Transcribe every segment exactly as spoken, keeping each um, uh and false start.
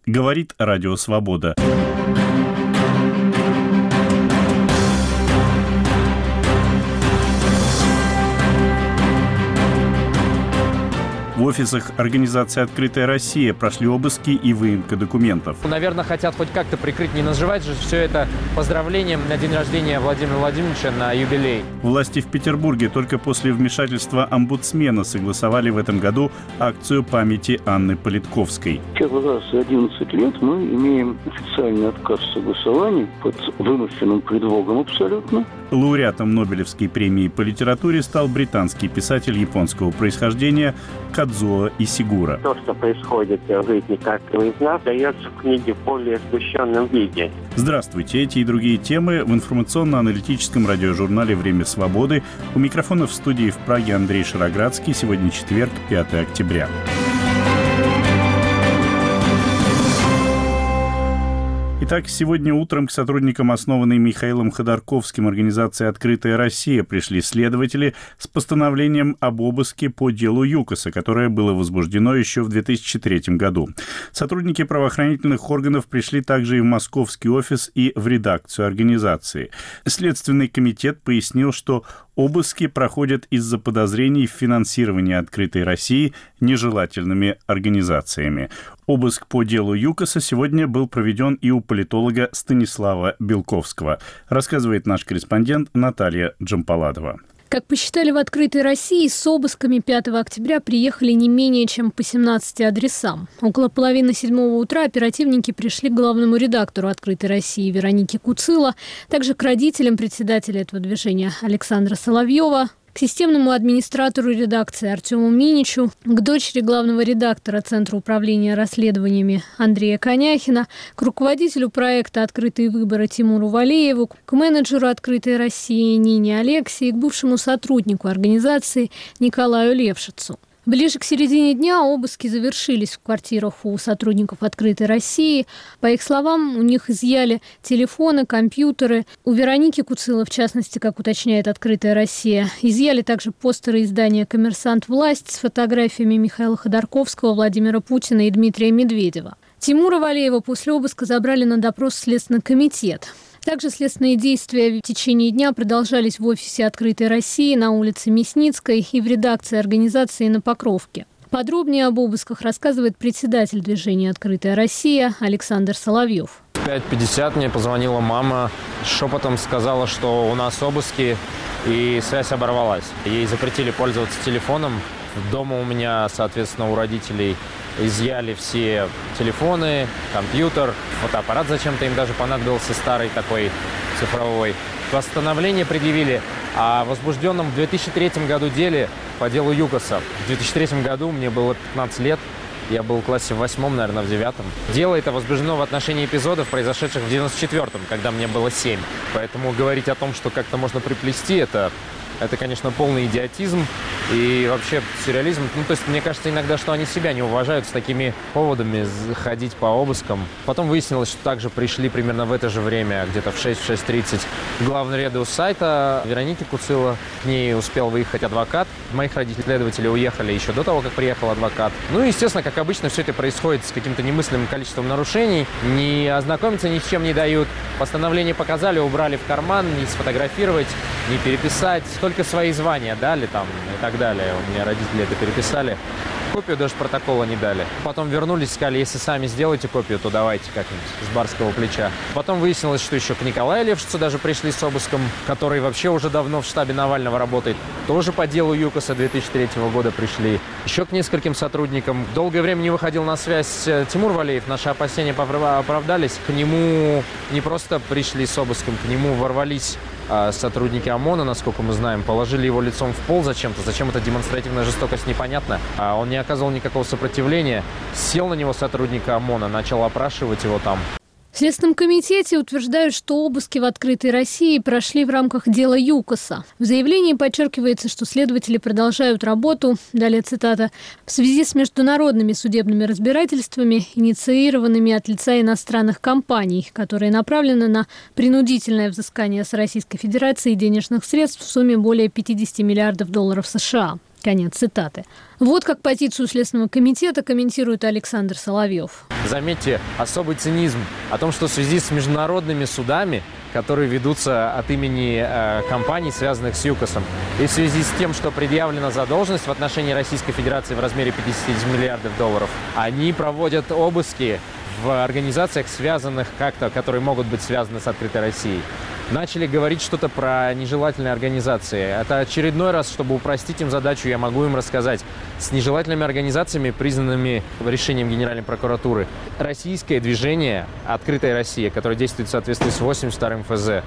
Говорит Радио Свобода. В офисах организации «Открытая Россия» прошли обыски и выемка документов. Наверное, хотят хоть как-то прикрыть, не называть же все это поздравлением на день рождения Владимира Владимировича, на юбилей. Власти в Петербурге только после вмешательства омбудсмена согласовали в этом году акцию памяти Анны Политковской. Первый раз за одиннадцать лет мы имеем официальный отказ в согласовании под вымышленным предлогом абсолютно. Лауреатом Нобелевской премии по литературе стал британский писатель японского происхождения Кадзуо Исигура. То, что происходит в жизни каждого из нас, дается в книге в более сгущенном виде. Здравствуйте. Эти и другие темы в информационно-аналитическом радиожурнале «Время свободы». У микрофона в студии в Праге Андрей Шароградский. Сегодня четверг, пятое октября. Итак, сегодня утром к сотрудникам основанной Михаилом Ходорковским организации «Открытая Россия» пришли следователи с постановлением об обыске по делу ЮКОСа, которое было возбуждено еще в две тысячи третьем году. Сотрудники правоохранительных органов пришли также и в московский офис, и в редакцию организации. Следственный комитет пояснил, что обыски проходят из-за подозрений в финансировании «Открытой России» нежелательными организациями. Обыск по делу ЮКОСа сегодня был проведен и у политолога Станислава Белковского, рассказывает наш корреспондент Наталья Джампаладова. Как посчитали в «Открытой России», с обысками пятого октября приехали не менее чем по семнадцати адресам. Около половины седьмого утра оперативники пришли к главному редактору «Открытой России» Веронике Куцило, также к родителям председателя этого движения Александра Соловьева, к системному администратору редакции Артему Миничу, к дочери главного редактора Центра управления расследованиями Андрея Коняхина, к руководителю проекта «Открытые выборы» Тимуру Валееву, к менеджеру «Открытой России» Нине Алексии и к бывшему сотруднику организации Николаю Левшицу. Ближе к середине дня обыски завершились в квартирах у сотрудников «Открытой России». По их словам, у них изъяли телефоны, компьютеры. У Вероники Куцило, в частности, как уточняет «Открытая Россия», изъяли также постеры издания «Коммерсант. Власть» с фотографиями Михаила Ходорковского, Владимира Путина и Дмитрия Медведева. Тимура Валеева после обыска забрали на допрос в Следственный комитет. Также следственные действия в течение дня продолжались в офисе «Открытой России» на улице Мясницкой и в редакции организации на Покровке. Подробнее об обысках рассказывает председатель движения «Открытая Россия» Александр Соловьев. В пять пятьдесят мне позвонила мама, шепотом сказала, что у нас обыски, и связь оборвалась. Ей запретили пользоваться телефоном. Дома у меня, соответственно, у родителей изъяли все телефоны, компьютер, фотоаппарат зачем-то им даже понадобился, старый такой цифровой. Постановление предъявили о возбужденном в две тысячи третьем году деле по делу ЮКОСа. В две тысячи третьем году мне было пятнадцать лет, я был в классе в восьмом, наверное, в девятом. Дело это возбуждено в отношении эпизодов, произошедших в девяносто четвёртом, когда мне было семь. Поэтому говорить о том, что как-то можно приплести, это... Это, конечно, полный идиотизм и вообще сюрреализм. Ну, то есть, мне кажется иногда, что они себя не уважают с такими поводами ходить по обыскам. Потом выяснилось, что также пришли примерно в это же время, где-то в шесть тридцать, главный редактор сайта Вероники Куцило. К ней успел выехать адвокат. Моих родителей, следователи, уехали еще до того, как приехал адвокат. Ну и, естественно, как обычно, все это происходит с каким-то немыслимым количеством нарушений. Ни ознакомиться ни с чем не дают. Постановление показали, убрали в карман, не сфотографировать, не переписать. Только свои звания дали там и так далее. У меня родители это переписали. Копию даже протокола не дали. Потом вернулись, сказали, если сами сделаете копию, то давайте как-нибудь с барского плеча. Потом выяснилось, что еще к Николаю Левшицу даже пришли с обыском, который вообще уже давно в штабе Навального работает. Тоже по делу ЮКОСа две тысячи третьего года пришли. Еще к нескольким сотрудникам. Долгое время не выходил на связь Тимур Валеев. Наши опасения оправдались. К нему не просто пришли с обыском, к нему ворвались сотрудники ОМОНа, насколько мы знаем, положили его лицом в пол зачем-то. Зачем эта демонстративная жестокость, непонятно. А он не оказывал никакого сопротивления. Сел на него сотрудник ОМОНа, начал опрашивать его там. В Следственном комитете утверждают, что обыски в «Открытой России» прошли в рамках дела ЮКОСа. В заявлении подчеркивается, что следователи продолжают работу, далее цитата, в связи с международными судебными разбирательствами, инициированными от лица иностранных компаний, которые направлены на принудительное взыскание с Российской Федерации денежных средств в сумме более пятидесяти миллиардов долларов США. Конец цитаты. Вот как позицию Следственного комитета комментирует Александр Соловьев. Заметьте, особый цинизм о том, что в связи с международными судами, которые ведутся от имени э, компаний, связанных с ЮКОСом, и в связи с тем, что предъявлена задолженность в отношении Российской Федерации в размере пятьдесят миллиардов долларов, они проводят обыски в организациях, связанных как-то, которые могут быть связаны с «Открытой Россией». Начали говорить что-то про нежелательные организации. Это очередной раз, чтобы упростить им задачу, я могу им рассказать. С нежелательными организациями, признанными решением Генеральной прокуратуры, российское движение «Открытая Россия», которое действует в соответствии с восемьдесят вторым эф зэ,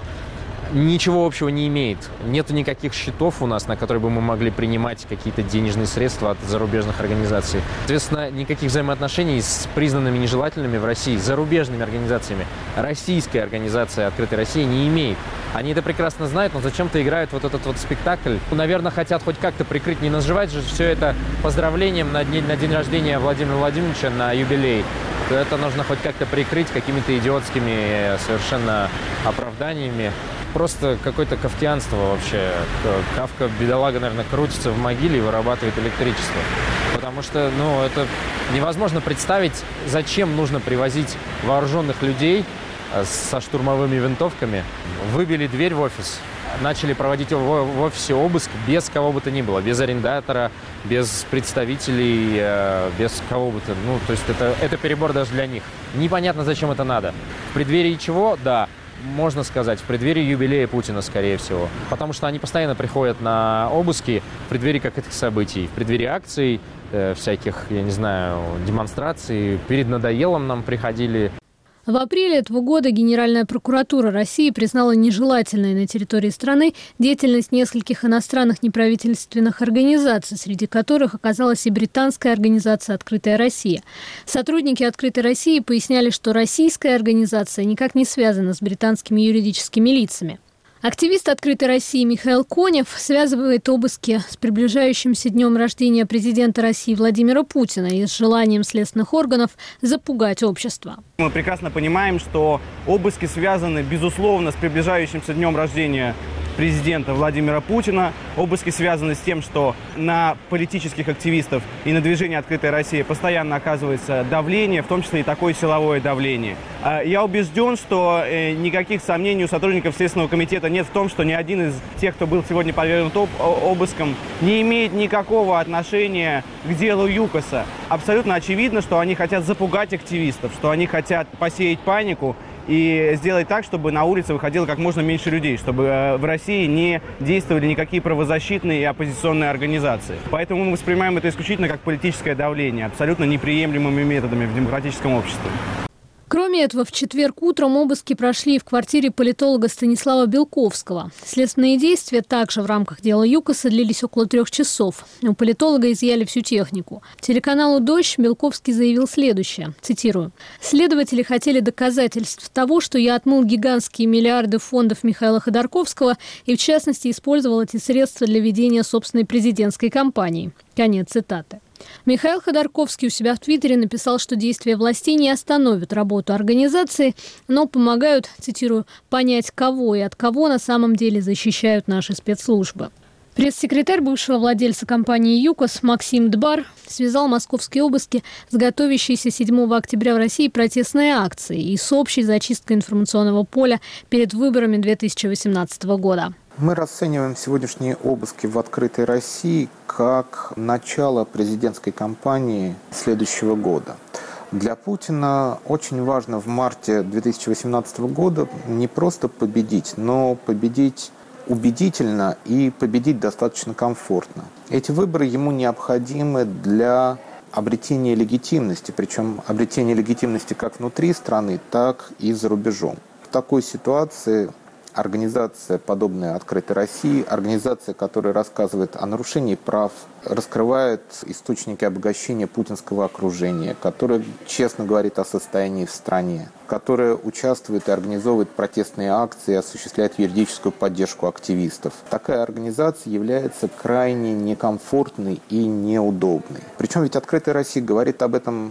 ничего общего не имеет. Нет никаких счетов у нас, на которые бы мы могли принимать какие-то денежные средства от зарубежных организаций. Соответственно, никаких взаимоотношений с признанными нежелательными в России зарубежными организациями российская организация «Открытая Россия» не имеет. Они это прекрасно знают, но зачем-то играют вот этот вот спектакль. Наверное, хотят хоть как-то прикрыть, не называть же все это поздравлением на день, на день рождения Владимира Владимировича, на юбилей. То это нужно хоть как-то прикрыть какими-то идиотскими совершенно оправданиями. Просто какое-то кафтианство вообще. Кафка, бедолага, наверное, крутится в могиле и вырабатывает электричество. Потому что, ну, это невозможно представить, зачем нужно привозить вооруженных людей со штурмовыми винтовками. Выбили дверь в офис, начали проводить в офисе обыск без кого бы то ни было, без арендатора, без представителей, без кого бы то. Ну, то есть это, это перебор даже для них. Непонятно, зачем это надо. В преддверии чего? Да. Можно сказать, в преддверии юбилея Путина, скорее всего. Потому что они постоянно приходят на обыски в преддверии каких-то событий, в преддверии акций, э, всяких, я не знаю, демонстраций. Перед надоелом нам приходили. В апреле этого года Генеральная прокуратура России признала нежелательной на территории страны деятельность нескольких иностранных неправительственных организаций, среди которых оказалась и британская организация «Открытая Россия». Сотрудники «Открытой России» поясняли, что российская организация никак не связана с британскими юридическими лицами. Активист «Открытой России» Михаил Конев связывает обыски с приближающимся днем рождения президента России Владимира Путина и с желанием следственных органов запугать общество. Мы прекрасно понимаем, что обыски связаны, безусловно, с приближающимся днем рождения президента Владимира Путина. Обыски связаны с тем, что на политических активистов и на движение «Открытая Россия» постоянно оказывается давление, в том числе и такое силовое давление. Я убежден, что никаких сомнений у сотрудников Следственного комитета нет в том, что ни один из тех, кто был сегодня подвергнут обыскам, не имеет никакого отношения к делу ЮКОСа. Абсолютно очевидно, что они хотят запугать активистов, что они хотят посеять панику и сделать так, чтобы на улице выходило как можно меньше людей, чтобы в России не действовали никакие правозащитные и оппозиционные организации. Поэтому мы воспринимаем это исключительно как политическое давление, абсолютно неприемлемыми методами в демократическом обществе. Кроме этого, в четверг утром обыски прошли в квартире политолога Станислава Белковского. Следственные действия также в рамках дела ЮКОСа длились около трех часов. У политолога изъяли всю технику. Телеканалу «Дождь» Белковский заявил следующее, цитирую. «Следователи хотели доказательств того, что я отмыл гигантские миллиарды фондов Михаила Ходорковского и, в частности, использовал эти средства для ведения собственной президентской кампании». Конец цитаты. Михаил Ходорковский у себя в Твиттере написал, что действия властей не остановят работу организации, но помогают, цитирую, «понять, кого и от кого на самом деле защищают наши спецслужбы». Пресс-секретарь бывшего владельца компании ЮКОС Максим Дбар связал московские обыски с готовящейся седьмого октября в России протестной акцией и с общей зачисткой информационного поля перед выборами две тысячи восемнадцатого года. Мы расцениваем сегодняшние обыски в «Открытой России» как начало президентской кампании следующего года. Для Путина очень важно в марте две тысячи восемнадцатого года не просто победить, но победить убедительно и победить достаточно комфортно. Эти выборы ему необходимы для обретения легитимности, причем обретения легитимности как внутри страны, так и за рубежом. В такой ситуации организация, подобная «Открытой России», организация, которая рассказывает о нарушении прав, раскрывает источники обогащения путинского окружения, которая честно говорит о состоянии в стране, которая участвует и организовывает протестные акции, осуществляет юридическую поддержку активистов. Такая организация является крайне некомфортной и неудобной. Причем ведь «Открытая Россия» говорит об этом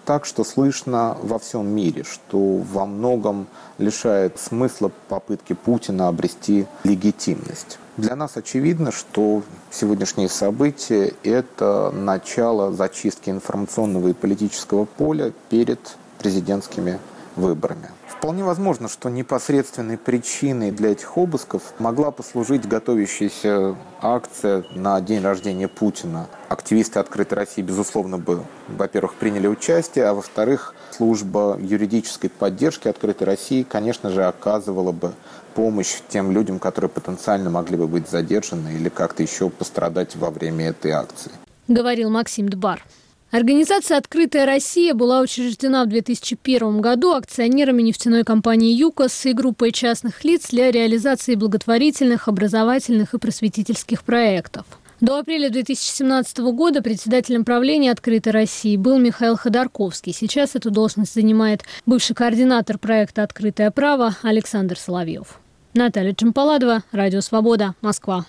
так, что слышно во всем мире, что во многом лишает смысла попытки Путина обрести легитимность. Для нас очевидно, что сегодняшние события – это начало зачистки информационного и политического поля перед президентскими выборами. Вполне возможно, что непосредственной причиной для этих обысков могла послужить готовящаяся акция на день рождения Путина. Активисты «Открытой России», безусловно, бы, во-первых, приняли участие, а во-вторых, служба юридической поддержки «Открытой России», конечно же, оказывала бы помощь тем людям, которые потенциально могли бы быть задержаны или как-то еще пострадать во время этой акции. Говорил Максим Дбар. Организация «Открытая Россия» была учреждена в две тысячи первом году акционерами нефтяной компании «ЮКОС» и группой частных лиц для реализации благотворительных, образовательных и просветительских проектов. До апреля две тысячи семнадцатого года председателем правления «Открытой России» был Михаил Ходорковский. Сейчас эту должность занимает бывший координатор проекта «Открытое право» Александр Соловьев. Наталья Джампаладова, Радио Свобода, Москва.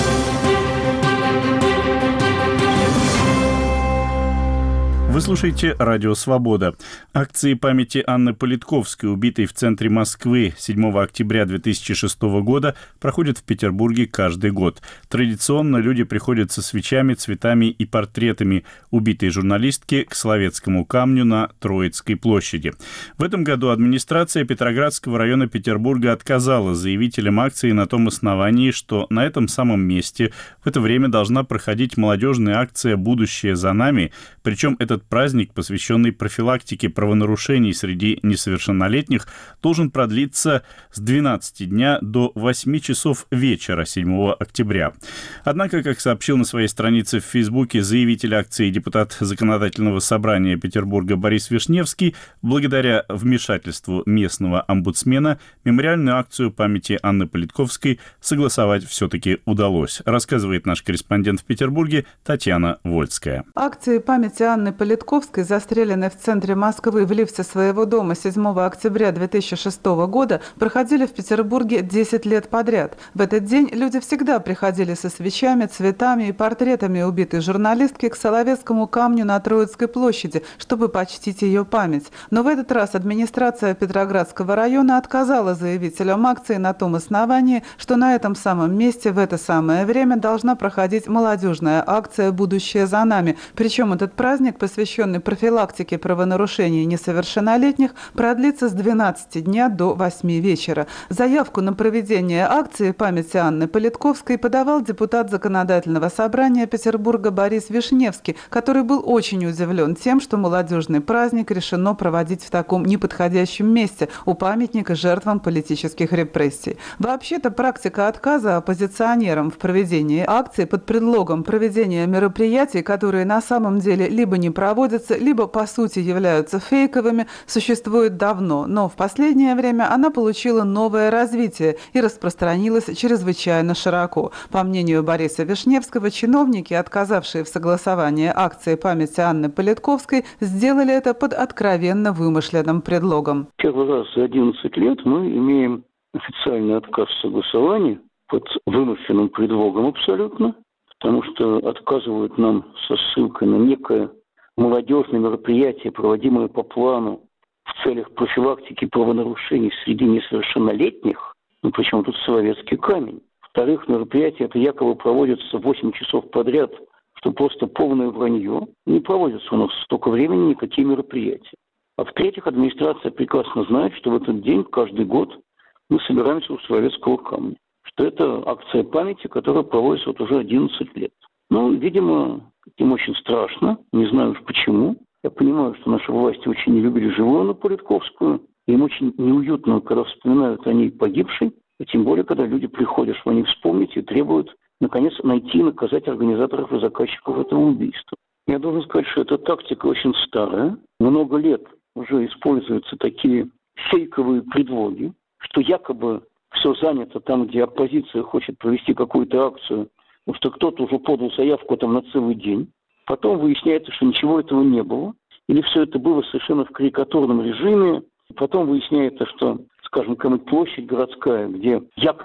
Вы слушаете «Радио Свобода». Акции памяти Анны Политковской, убитой в центре Москвы седьмого октября две тысячи шестого года, проходят в Петербурге каждый год. Традиционно люди приходят со свечами, цветами и портретами убитой журналистки к Соловецкому камню на Троицкой площади. В этом году администрация Петроградского района Петербурга отказала заявителям акции на том основании, что на этом самом месте в это время должна проходить молодежная акция «Будущее за нами», причем этот праздник, посвященный профилактике правонарушений среди несовершеннолетних, должен продлиться с двенадцати дня до восьми часов вечера седьмого октября. Однако, как сообщил на своей странице в Фейсбуке заявитель акции депутат Законодательного собрания Петербурга Борис Вишневский, благодаря вмешательству местного омбудсмена мемориальную акцию памяти Анны Политковской согласовать все-таки удалось, рассказывает наш корреспондент в Петербурге Татьяна Вольская. Акции памяти Анны Политковской, застреленной в центре Москвы в лифте своего дома седьмого октября две тысячи шестого года, проходили в Петербурге десять лет подряд. В этот день люди всегда приходили со свечами, цветами и портретами убитой журналистки к Соловецкому камню на Троицкой площади, чтобы почтить ее память. Но в этот раз администрация Петроградского района отказала заявителям акции на том основании, что на этом самом месте в это самое время должна проходить молодежная акция «Будущее за нами». Причем этот праздник, посвященный профилактике правонарушений несовершеннолетних, продлится с двенадцати дня до восьми вечера. Заявку на проведение акции памяти Анны Политковской подавал депутат Законодательного собрания Петербурга Борис Вишневский, который был очень удивлен тем, что молодежный праздник решено проводить в таком неподходящем месте, у памятника жертвам политических репрессий. Вообще-то практика отказа оппозиционерам в проведении акции под предлогом проведения мероприятий, которые на самом деле либо не проводятся, либо по сути являются фейковыми, существует давно, но в последнее время она получила новое развитие и распространилась чрезвычайно широко. По мнению Бориса Вишневского, чиновники, отказавшие в согласовании акции памяти Анны Политковской, сделали это под откровенно вымышленным предлогом. Первый раз за одиннадцать лет мы имеем официальный отказ в согласовании под вымышленным предлогом абсолютно, потому что отказывают нам со ссылкой на некое молодежное мероприятие, проводимое по плану в целях профилактики правонарушений среди несовершеннолетних, ну причем тут Соловецкий камень. Во-вторых, мероприятие это якобы проводится восемь часов подряд, что просто полное вранье. Не проводятся у нас столько времени никакие мероприятия. А в-третьих, администрация прекрасно знает, что в этот день каждый год мы собираемся у Соловецкого камня. Что это акция памяти, которая проводится вот уже одиннадцать лет. Ну, видимо, им очень страшно, не знаю уж почему. Я понимаю, что наши власти очень не любили живую Анну Политковскую. Им очень неуютно, когда вспоминают о ней погибшей, а тем более, когда люди приходят, что они вспомнить и требуют, наконец, найти и наказать организаторов и заказчиков этого убийства. Я должен сказать, что эта тактика очень старая. Много лет уже используются такие фейковые предлоги, что якобы все занято там, где оппозиция хочет провести какую-то акцию, потому что кто-то уже подал заявку там на целый день. Потом выясняется, что ничего этого не было. Или все это было совершенно в карикатурном режиме. Потом выясняется, что, скажем, какая-нибудь площадь городская, где якобы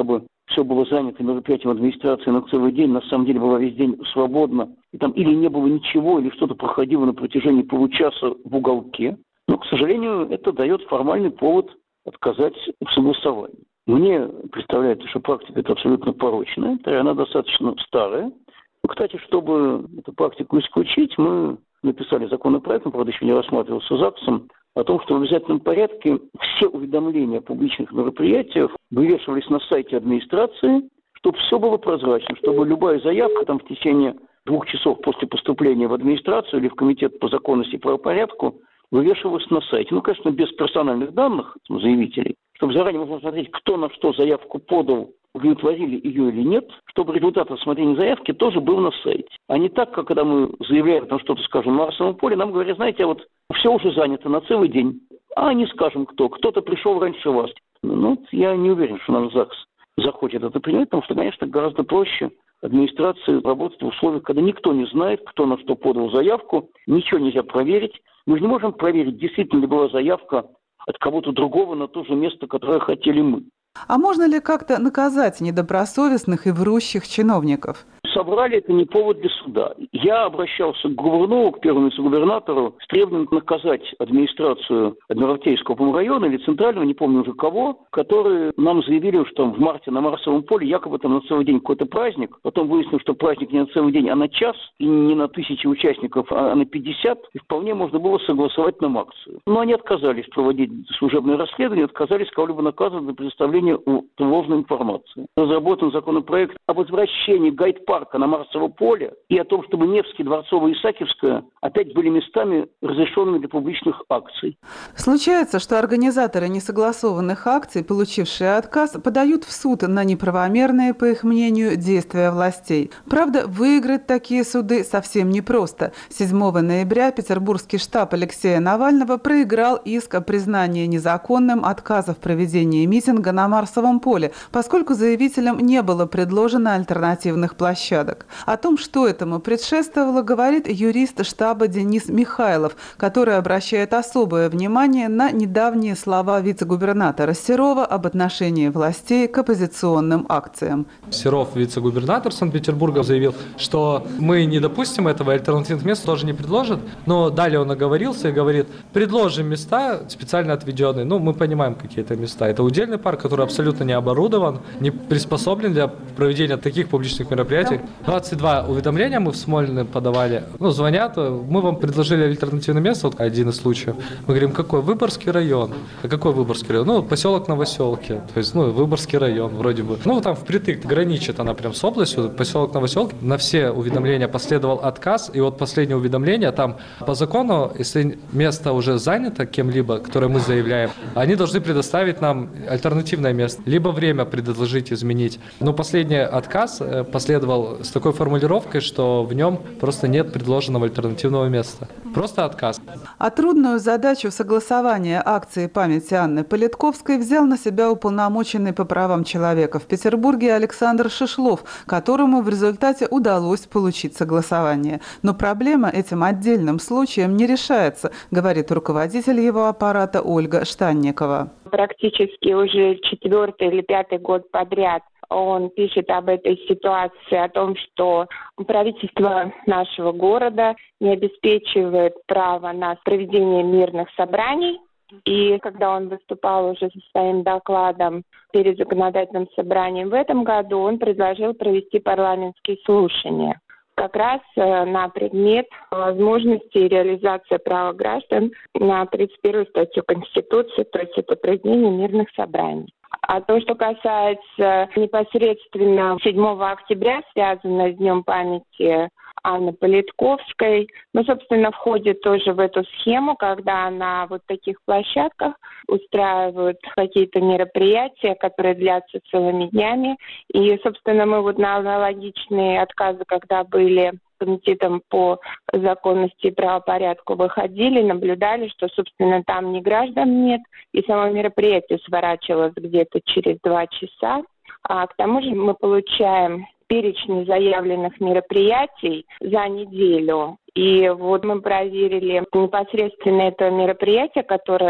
все было занято мероприятием администрации на целый день, на самом деле была весь день свободна, и там или не было ничего, или что-то проходило на протяжении получаса в уголке. Но, к сожалению, это дает формальный повод отказать в согласовании. Мне представляется, что практика это абсолютно порочная, она достаточно старая. Кстати, чтобы эту практику исключить, мы написали законопроект, он, правда, еще не рассматривался ЗАГСом, о том, что в обязательном порядке все уведомления о публичных мероприятиях вывешивались на сайте администрации, чтобы все было прозрачно, чтобы любая заявка там в течение двух часов после поступления в администрацию или в комитет по законности и правопорядку вывешивалась на сайте. Ну, конечно, без персональных данных заявителей, чтобы заранее можно смотреть, кто на что заявку подал, удовлетворили ее или нет, чтобы результат рассмотрения заявки тоже был на сайте. А не так, как когда мы заявляем там что-то, скажем, на Марсовом поле, нам говорят, знаете, а вот все уже занято на целый день, а не скажем кто, кто-то пришел раньше вас. Ну, я не уверен, что наш ЗАГС захочет это принять, потому что, конечно, гораздо проще администрации работать в условиях, когда никто не знает, кто на что подал заявку, ничего нельзя проверить. Мы же не можем проверить, действительно ли была заявка от кого-то другого на то же место, которое хотели мы. А можно ли как-то наказать недобросовестных и врущих чиновников? Собрали, это не повод для суда. Я обращался к губернатору, к первому вице-губернатору с требованием наказать администрацию Адмиралтейского района или Центрального, не помню уже кого, которые нам заявили, что в марте на Марсовом поле якобы там на целый день какой-то праздник. Потом выяснилось, что праздник не на целый день, а на час, и не на тысячи участников, а на пятьдесят. И вполне можно было согласовать нам акцию. Но они отказались проводить служебное расследование, отказались кого-либо наказывать за предоставление ложной информации. Разработан законопроект о возвращении гайд-парка на Марсово поле и о том, чтобы Невский, Дворцовая и Исаакиевская опять были местами, разрешенными для публичных акций. Случается, что организаторы несогласованных акций, получившие отказ, подают в суд на неправомерные, по их мнению, действия властей. Правда, выиграть такие суды совсем непросто. седьмого ноября петербургский штаб Алексея Навального проиграл иск о признании незаконным отказа в проведении митинга на Марсовом поле, поскольку заявителям не было предложено альтернативных площадок. О том, что этому предшествовало, говорит юрист штаба Денис Михайлов, который обращает особое внимание на недавние слова вице-губернатора Серова об отношении властей к оппозиционным акциям. Серов, вице-губернатор Санкт-Петербурга, заявил, что мы не допустим этого, альтернативных мест тоже не предложат, но далее он оговорился и говорит, предложим места специально отведенные. Ну, мы понимаем, какие это места. Это удельный парк, который абсолютно не оборудован, не приспособлен для проведения таких публичных мероприятий. двадцать два уведомления мы в Смольный подавали. Ну, звонят, мы вам предложили альтернативное место, вот один из случаев. Мы говорим, какой? Выборгский район. А какой Выборгский район? Ну, поселок Новоселки. То есть, ну, Выборгский район вроде бы. Ну, там впритык, граничит она прям с областью, поселок Новоселки. На все уведомления последовал отказ. И вот последнее уведомление, там по закону, если место уже занято кем-либо, которое мы заявляем, они должны предоставить нам альтернативное место. Либо время предложить изменить. Но последний отказ последовал с такой формулировкой, что в нем просто нет предложенного альтернативного места. Просто отказ. А трудную задачу согласования акции памяти Анны Политковской взял на себя уполномоченный по правам человека в Петербурге Александр Шишлов, которому в результате удалось получить согласование. Но проблема этим отдельным случаем не решается, говорит руководитель его аппарата Ольга Штанникова. Практически уже четвертый или пятый год подряд он пишет об этой ситуации, о том, что правительство нашего города не обеспечивает право на проведение мирных собраний. И когда он выступал уже со своим докладом перед законодательным собранием в этом году, он предложил провести парламентские слушания как раз на предмет возможности реализации права граждан на тридцать первую статью Конституции, то есть это проведение мирных собраний. А то, что касается непосредственно седьмого октября, связанное с Днем памяти Анны Политковской, ну, собственно, входит тоже в эту схему, когда на вот таких площадках устраивают какие-то мероприятия, которые длятся целыми днями. И, собственно, мы вот на аналогичные отказы, когда были комитетом по законности и правопорядку выходили, наблюдали, что, собственно, там ни граждан нет, и само мероприятие сворачивалось где-то через два часа. А к тому же мы получаем перечень заявленных мероприятий за неделю. И вот мы проверили непосредственно это мероприятие, которое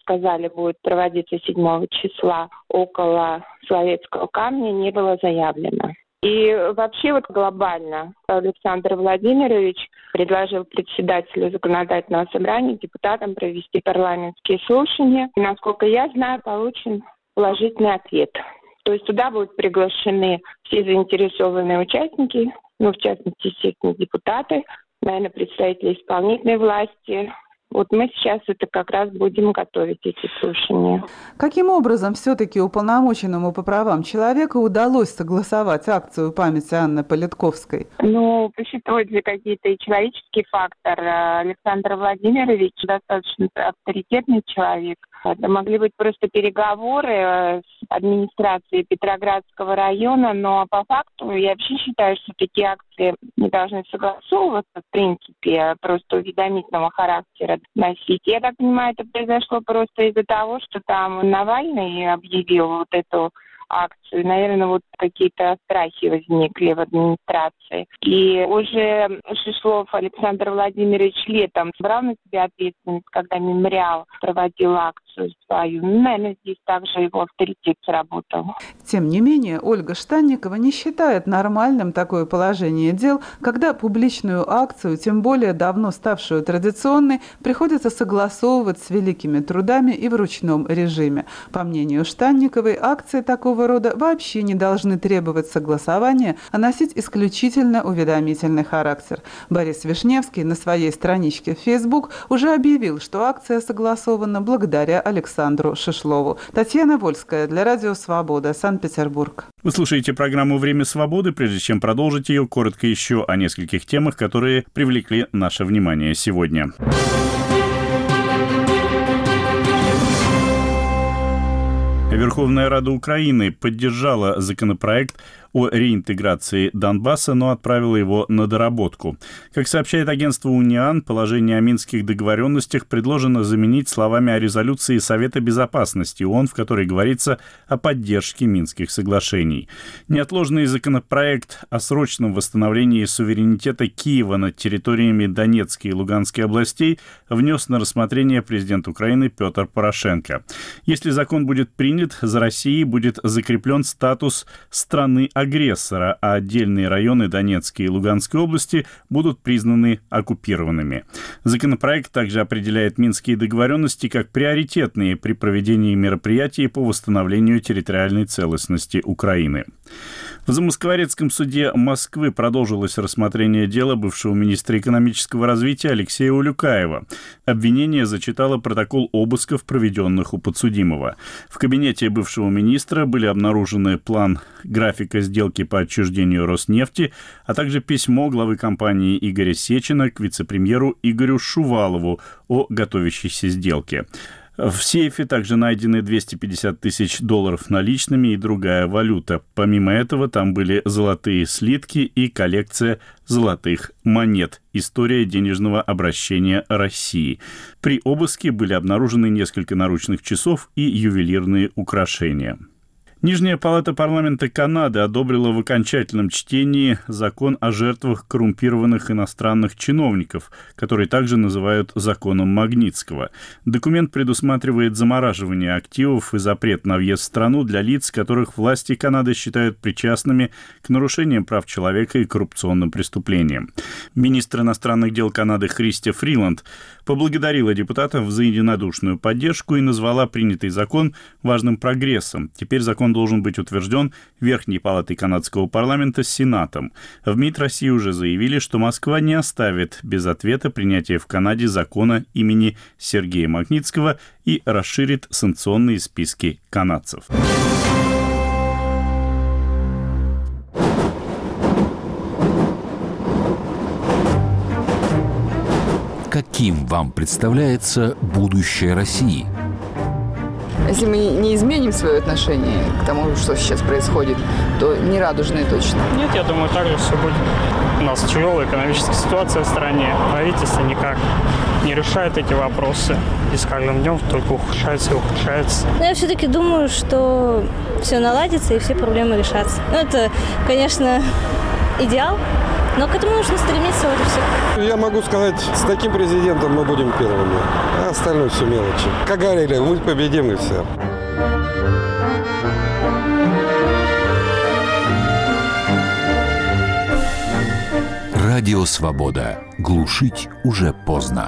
сказали, будет проводиться седьмого числа около Соловецкого камня, не было заявлено. И вообще вот глобально Александр Владимирович предложил председателю законодательного собрания депутатам провести парламентские слушания. И, насколько я знаю, получен положительный ответ. То есть туда будут приглашены все заинтересованные участники, ну, в частности, естественно, депутаты, наверное, представители исполнительной власти. Вот мы сейчас это как раз будем готовить, эти слушания. Каким образом все-таки уполномоченному по правам человека удалось согласовать акцию памяти Анны Политковской? Ну, посчитывать же какие-то и человеческий фактор. Александр Владимирович достаточно авторитетный человек. Это могли быть просто переговоры с администрацией Петроградского района, но по факту я вообще считаю, что такие акции не должны согласовываться, в принципе, просто уведомительного характера носить. Я так понимаю, это произошло просто из-за того, что там Навальный объявил вот эту акцию. Наверное, вот какие-то страхи возникли в администрации. И уже Шишлов Александр Владимирович летом брал на себя ответственность, когда мемориал проводил акцию свою. Наверное, здесь также его авторитет сработал. Тем не менее, Ольга Штанникова не считает нормальным такое положение дел, когда публичную акцию, тем более давно ставшую традиционной, приходится согласовывать с великими трудами и в ручном режиме. По мнению Штанниковой, акции такого рода вообще не должны требовать согласования, а носить исключительно уведомительный характер. Борис Вишневский на своей страничке в Facebook уже объявил, что акция согласована благодаря Александру Шишлову. Татьяна Вольская для Радио Свобода, Санкт-Петербург. Вы слушаете программу «Время свободы». Прежде чем продолжить ее, коротко еще о нескольких темах, которые привлекли наше внимание сегодня. Верховная Рада Украины поддержала законопроект о реинтеграции Донбасса, но отправила его на доработку. Как сообщает агентство «Униан», положение о минских договоренностях предложено заменить словами о резолюции Совета Безопасности ООН, в которой говорится о поддержке Минских соглашений. Неотложный законопроект о срочном восстановлении суверенитета Киева над территориями Донецкой и Луганской областей внес на рассмотрение президент Украины Петр Порошенко. Если закон будет принят, за Россией будет закреплен статус страны-агрессора, агрессора, а отдельные районы Донецкой и Луганской области будут признаны оккупированными. Законопроект также определяет минские договоренности как приоритетные при проведении мероприятий по восстановлению территориальной целостности Украины. В Замоскворецком суде Москвы продолжилось рассмотрение дела бывшего министра экономического развития Алексея Улюкаева. Обвинение зачитало протокол обысков, проведенных у подсудимого. В кабинете бывшего министра были обнаружены план графика сделки по отчуждению Роснефти, а также письмо главы компании Игоря Сечина к вице-премьеру Игорю Шувалову о готовящейся сделке. В сейфе также найдены двести пятьдесят тысяч долларов наличными и другая валюта. Помимо этого, там были золотые слитки и коллекция золотых монет. История денежного обращения России. При обыске были обнаружены несколько наручных часов и ювелирные украшения. Нижняя палата парламента Канады одобрила в окончательном чтении закон о жертвах коррумпированных иностранных чиновников, который также называют законом Магнитского. Документ предусматривает замораживание активов и запрет на въезд в страну для лиц, которых власти Канады считают причастными к нарушениям прав человека и коррупционным преступлениям. Министр иностранных дел Канады Христя Фриланд поблагодарила депутатов за единодушную поддержку и назвала принятый закон важным прогрессом. Теперь закон должен быть утвержден Верхней палатой канадского парламента с Сенатом. В МИД России уже заявили, что Москва не оставит без ответа принятие в Канаде закона имени Сергея Магнитского и расширит санкционные списки канадцев. Каким вам представляется будущее России? Если мы не изменим свое отношение к тому, что сейчас происходит, то не радужные точно. Нет, я думаю, так же все будет. У нас тяжелая экономическая ситуация в стране. Правительство никак не решает эти вопросы. И с каждым днем только ухудшается и ухудшается. Но я все-таки думаю, что все наладится и все проблемы решатся. Ну, это, конечно, идеал, но к этому нужно стремиться, вот и все. Я могу сказать, с таким президентом мы будем первыми, а остальное все мелочи. Как говорили, мы победим и все. Радио «Свобода». Глушить уже поздно.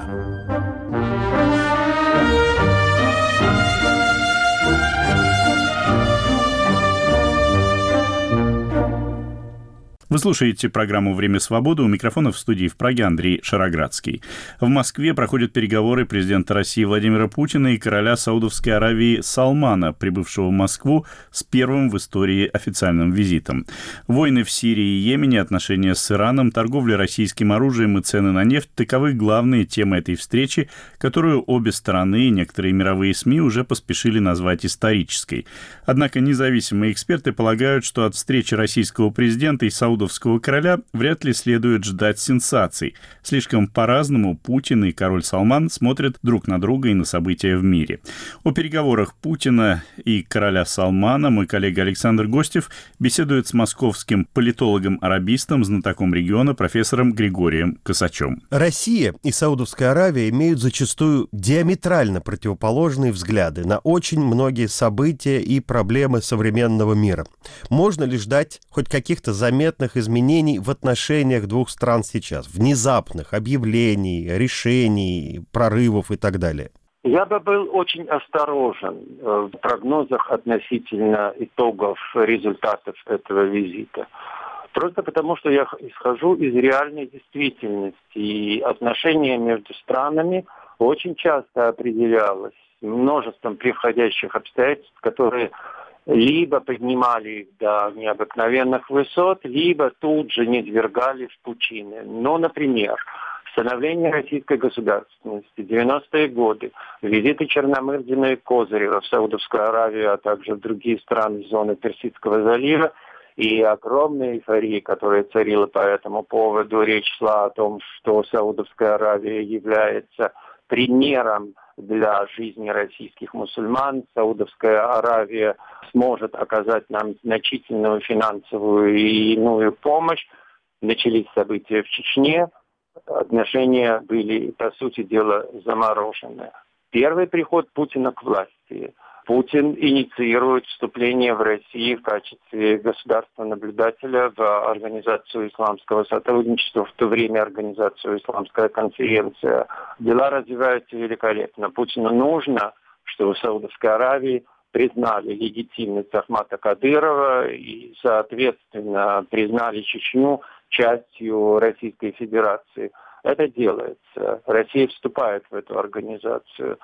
Вы слушаете программу «Время свободы». У микрофона в студии в Праге Андрей Шароградский. В Москве проходят переговоры президента России Владимира Путина и короля Саудовской Аравии Салмана, прибывшего в Москву с первым в истории официальным визитом. Войны в Сирии и Йемене, отношения с Ираном, торговля российским оружием и цены на нефть – таковы главные темы этой встречи, которую обе стороны и некоторые мировые СМИ уже поспешили назвать исторической. Однако независимые эксперты полагают, что от встречи российского президента и Саудовского короля вряд ли следует ждать сенсаций. Слишком по-разному Путин и король Салман смотрят друг на друга и на события в мире. О переговорах Путина и короля Салмана мой коллега Александр Гостев беседует с московским политологом-арабистом, знатоком региона, профессором Григорием Косачем. Россия и Саудовская Аравия имеют зачастую диаметрально противоположные взгляды на очень многие события и проблемы современного мира. Можно ли ждать хоть каких-то заметных изменений в отношениях двух стран сейчас? Внезапных объявлений, решений, прорывов и так далее? Я бы был очень осторожен в прогнозах относительно итогов, результатов этого визита. Просто потому, что я исхожу из реальной действительности. И отношения между странами очень часто определялось множеством приходящих обстоятельств, которые либо поднимали их до необыкновенных высот, либо тут же низвергали в пучины. Ну, например, становление российской государственности, девяностые годы, визиты Черномырдина и Козырева в Саудовскую Аравию, а также в другие страны зоны Персидского залива, и огромная эйфория, которая царила по этому поводу. Речь шла о том, что Саудовская Аравия является примером для жизни российских мусульман. Саудовская Аравия сможет оказать нам значительную финансовую и иную помощь. Начались события в Чечне. Отношения были, по сути дела, заморожены. Первый приход Путина к власти. Путин инициирует вступление в Россию в качестве государственного наблюдателя в Организацию исламского сотрудничества, в то время Организацию исламская конференция. Дела развиваются великолепно. Путину нужно, чтобы в Саудовской Аравии признали легитимность Ахмата Кадырова и, соответственно, признали Чечню частью Российской Федерации. Это делается. Россия вступает в эту организацию,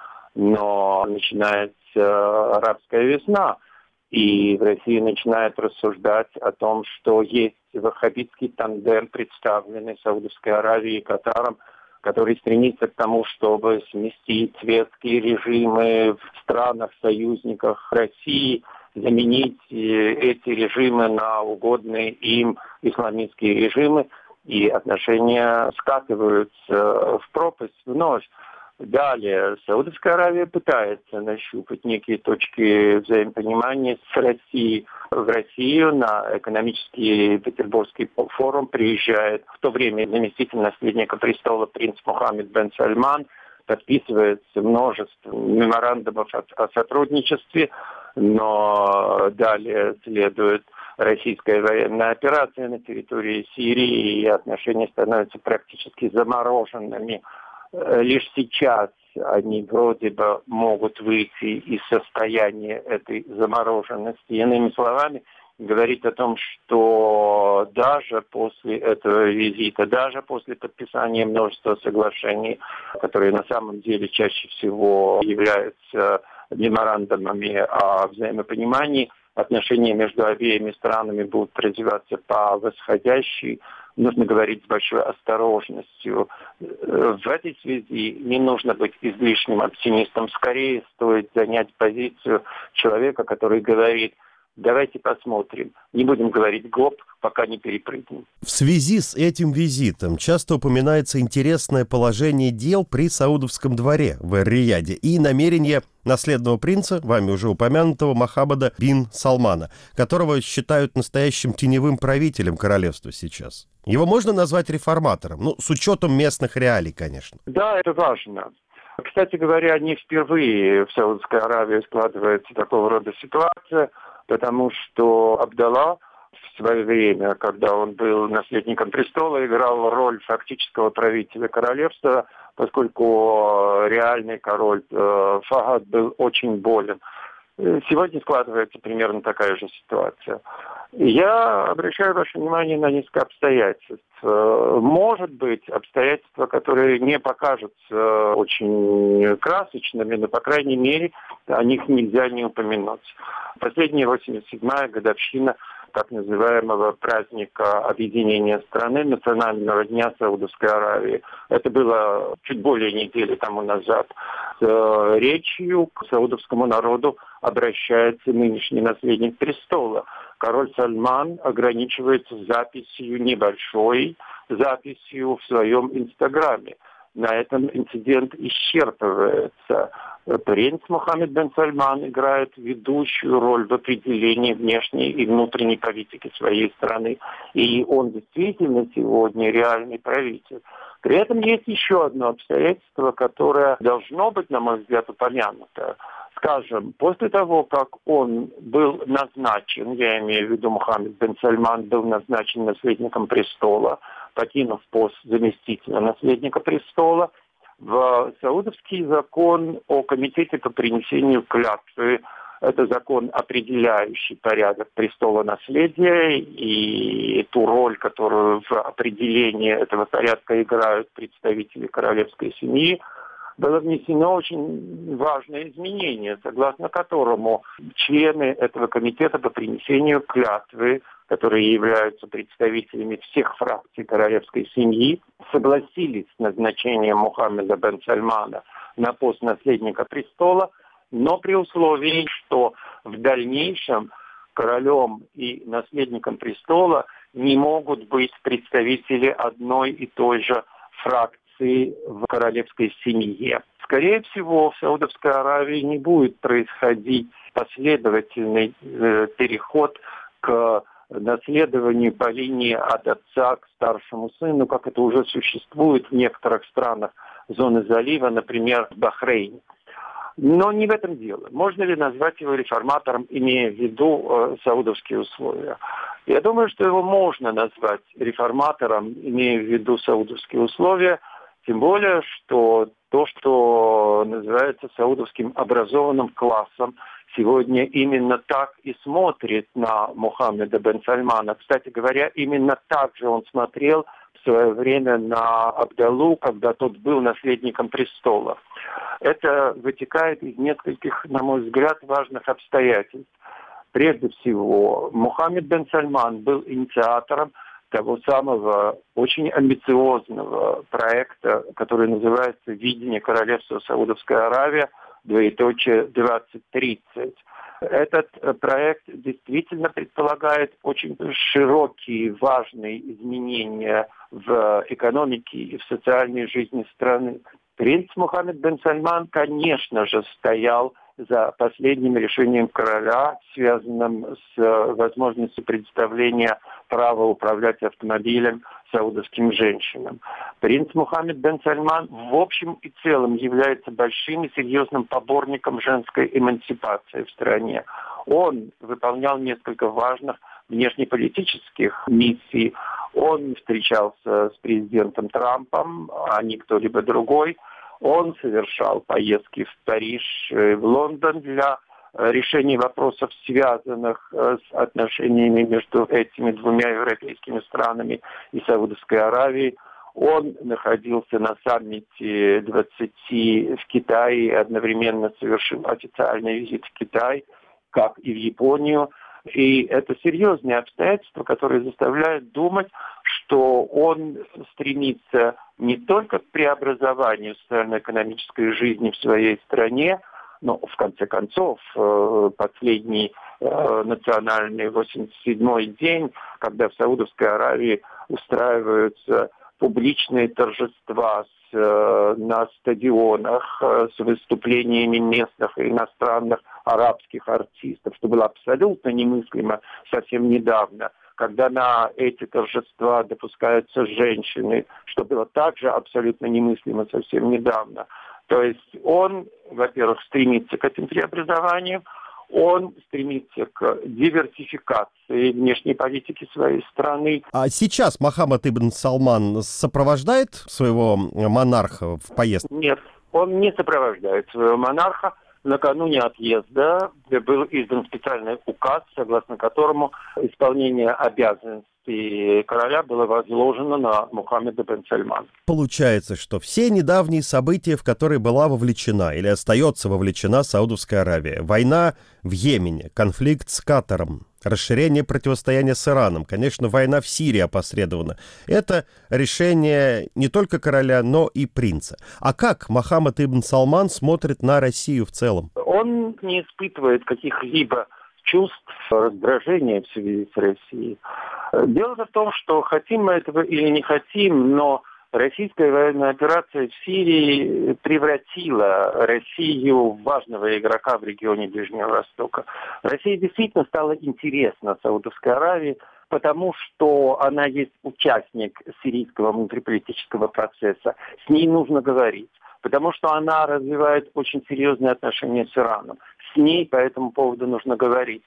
но начинается арабская весна, и в России начинают рассуждать о том, что есть ваххабитский тандем, представленный Саудовской Аравией и Катаром, который стремится к тому, чтобы сместить светские режимы в странах-союзниках России, заменить эти режимы на угодные им исламистские режимы, и отношения скатываются в пропасть вновь. Далее, Саудовская Аравия пытается нащупать некие точки взаимопонимания с Россией. В Россию на экономический Петербургский форум приезжает в то время заместитель наследника престола принц Мухаммед бен Сальман. Подписывается множество меморандумов о, о сотрудничестве, но далее следует российская военная операция на территории Сирии, и отношения становятся практически замороженными. Лишь сейчас они вроде бы могут выйти из состояния этой замороженности. Иными словами, говорить о том, что даже после этого визита, даже после подписания множества соглашений, которые на самом деле чаще всего являются меморандумами о взаимопонимании, отношения между обеими странами будут развиваться по восходящей, нужно говорить с большой осторожностью. В этой связи не нужно быть излишним оптимистом. Скорее стоит занять позицию человека, который говорит, Давайте посмотрим. Не будем говорить гоп, пока не перепрыгнем. В связи с этим визитом часто упоминается интересное положение дел при Саудовском дворе в Эр-Рияде и намерение наследного принца, вами уже упомянутого, Мохаммеда бин Салмана, которого считают настоящим теневым правителем королевства сейчас. Его можно назвать реформатором, ну, с учетом местных реалий, конечно. Да, это важно. Кстати говоря, не впервые в Саудовской Аравии складывается такого рода ситуация, потому что Абдалла в свое время, когда он был наследником престола, играл роль фактического правителя королевства, поскольку реальный король э, Фахад был очень болен. Сегодня складывается примерно такая же ситуация. Я обращаю ваше внимание на несколько обстоятельств. Может быть, обстоятельства, которые не покажутся очень красочными, но, по крайней мере, о них нельзя не упомянуть. Последняя восемьдесят седьмая годовщина так называемого праздника объединения страны, Национального дня Саудовской Аравии. Это было чуть более недели тому назад. С речью к саудовскому народу обращается нынешний наследник престола. Король Сальман ограничивается записью небольшой, записью в своем инстаграме. На этом инцидент исчерпывается. Принц Мохаммед бен Сальман играет ведущую роль в определении внешней и внутренней политики своей страны. И он действительно сегодня реальный правитель. При этом есть еще одно обстоятельство, которое должно быть, на мой взгляд, упомянуто. Скажем, после того, как он был назначен, я имею в виду Мохаммед бен Сальман, был назначен наследником престола, покинув пост заместителя наследника престола, в саудовский закон о комитете по принесению клятвы, это закон, определяющий порядок престола наследия и ту роль, которую в определении этого порядка играют представители королевской семьи, было внесено очень важное изменение, согласно которому члены этого комитета по принесению клятвы, которые являются представителями всех фракций королевской семьи, согласились с назначением Мохаммеда бен Сальмана на пост наследника престола, но при условии, что в дальнейшем королем и наследником престола не могут быть представители одной и той же фракции в королевской семье. Скорее всего, в Саудовской Аравии не будет происходить последовательный э, переход к наследованию по линии от отца к старшему сыну, как это уже существует в некоторых странах зоны залива, например, в Бахрейне. Но не в этом дело. Можно ли назвать его реформатором, имея в виду э, саудовские условия? Я думаю, что его можно назвать реформатором, имея в виду саудовские условия, тем более, что то, что называется саудовским образованным классом, сегодня именно так и смотрит на Мохаммеда бен Сальмана. Кстати говоря, именно так же он смотрел в свое время на Абдаллу, когда тот был наследником престола. Это вытекает из нескольких, на мой взгляд, важных обстоятельств. Прежде всего, Мохаммед бен Сальман был инициатором того самого очень амбициозного проекта, который называется «Видение королевства Саудовская Аравия, двоеточие двадцать тридцать». Этот проект действительно предполагает очень широкие, важные изменения в экономике и в социальной жизни страны. Принц Мохаммед бен Сальман, конечно же, стоял за последним решением короля, связанным с возможностью предоставления права управлять автомобилем саудовским женщинам. Принц Мохаммед бен Сальман в общем и целом является большим и серьезным поборником женской эмансипации в стране. Он выполнял несколько важных внешнеполитических миссий. Он встречался с президентом Трампом, а не кто-либо другой. Он совершал поездки в Париж и в Лондон для решения вопросов, связанных с отношениями между этими двумя европейскими странами и Саудовской Аравией. Он находился на саммите двадцати в Китае и одновременно совершил официальный визит в Китай, как и в Японию. И это серьезные обстоятельства, которые заставляют думать, что он стремится не только к преобразованию социально-экономической жизни в своей стране, Но в конце концов, последний национальный восемьдесят седьмой день, когда в Саудовской Аравии устраиваются публичные торжества с, на стадионах с выступлениями местных и иностранных арабских артистов, что было абсолютно немыслимо совсем недавно, когда на эти торжества допускаются женщины, что было также абсолютно немыслимо совсем недавно. То есть он, во-первых, стремится к этим преобразованиям, он стремится к диверсификации внешней политики своей страны. А сейчас Мохаммед ибн Салман сопровождает своего монарха в поездке? Нет, он не сопровождает своего монарха. Накануне отъезда был издан специальный указ, согласно которому исполнение обязанностей короля было возложено на Мухаммеда бен Сальмана. Получается, что все недавние события, в которые была вовлечена или остается вовлечена Саудовская Аравия, война в Йемене, конфликт с Катаром, расширение противостояния с Ираном, конечно, война в Сирии опосредованно. Это решение не только короля, но и принца. А как Мохаммед ибн Салман смотрит на Россию в целом? Он не испытывает каких-либо чувств раздражения в связи с Россией. Дело в том, что хотим мы этого или не хотим, но российская военная операция в Сирии превратила Россию в важного игрока в регионе Ближнего Востока. Россия действительно стала интересна Саудовской Аравии, потому что она есть участник сирийского внутриполитического процесса. С ней нужно говорить, потому что она развивает очень серьезные отношения с Ираном. С ней по этому поводу нужно говорить.